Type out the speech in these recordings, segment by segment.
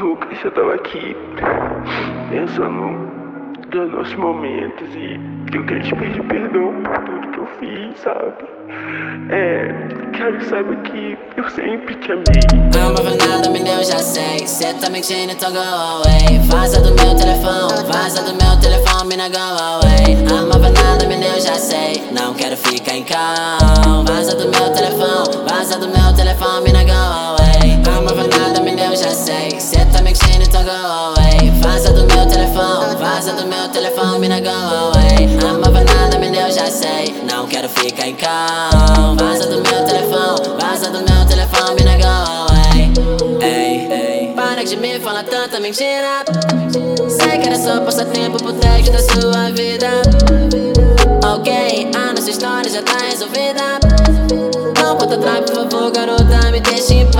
Lucas, eu tava aqui pensando nos nossos momentos e eu queria te pedir perdão por tudo que eu fiz, sabe? Quero que saiba que eu sempre te amei. Não move nada, menino, eu já sei. Cê tá mentindo, então go away. Vaza do meu telefone, vaza do meu telefone, mina, go away. Não move nada, menino, eu já sei. Não quero ficar em calma. Vaza do meu telefone, mina, go away. Não move nada, menino, eu já sei. Cê tá mentindo, então go away. Vaza do meu telefone, mina, go away. Não move nada, menino, eu já sei. Não quero ficar em calma. Vaza do meu telefone, mina, go away. Ei, para de me falar tanta mentira. Sei que era só passatempo pro teste da sua vida. Ok, a nossa história já tá resolvida. Não bota atrás, por favor, garota, me deixa em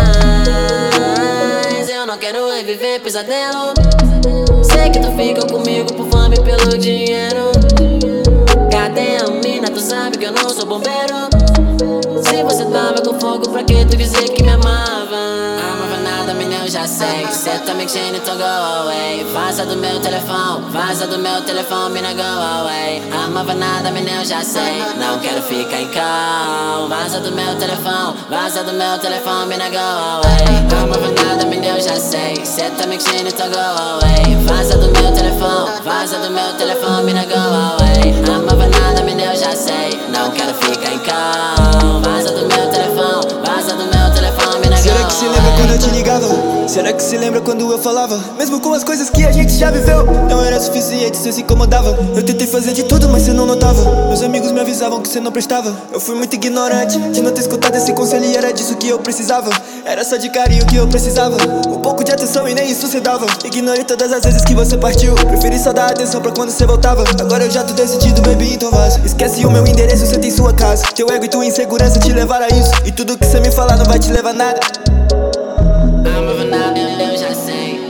paz. Eu não quero reviver pesadelo. Sei que tu fica comigo por fome e pelo dinheiro. Cadê a mina? Tu sabe que eu não sou bombeiro. Se você tava com fogo, pra que tu dizer que me amava? Amava nada, menino, eu já sei. Cê tá mentindo, então go away. Vaza do meu telefone, mina, go away. Amava nada, menino, eu já sei. Não quero ficar em calma. Vaza do meu telefone, mina, go away. Amava nada, menino, eu já sei. Cê tá mentindo, então go away. Vaza do meu telefone, mina, go away. Amava nada, menino, eu já sei. Não quero ficar em calma. Vaza do meu telefone, mina, go away. Será que se lembra quando eu te ligava? Será que se lembra quando eu falava? Mesmo com as coisas que a gente já viveu, não era suficiente, cê se incomodava. Eu tentei fazer de tudo, mas cê não notava. Meus amigos me avisavam que cê não prestava. Eu fui muito ignorante de não ter escutado esse conselho, e era disso que eu precisava. Era só de carinho que eu precisava, um pouco de atenção e nem isso cê dava. Ignorei todas as vezes que você partiu. Preferi só dar atenção pra quando cê voltava. Agora eu já tô decidido, baby, então vaza. Esquece o meu endereço, cê tem sua casa. Teu ego e tua insegurança te levaram a isso. E tudo que cê me falar não vai te levar a nada. Amava nada, eu já sei.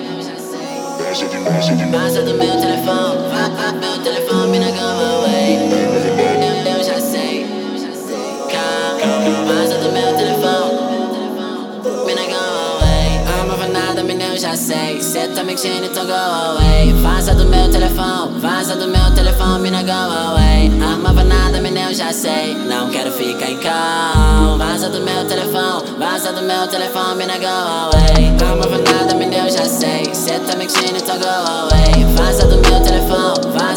Vaza do meu telefone, mina, go away. Eu já sei. Vaza do meu telefone, mina, go away. Amava nada, mina, eu já sei. Cê tá mentindo, então go away. Vaza do meu telefone, mina, go away. Amava nada, mina, eu já sei. Não quero ficar em calma. Vaza do meu telefone, mina, go away. Amava nada, mina, eu já sei. Cê tá mentindo, então go away. Vaza do meu telefone,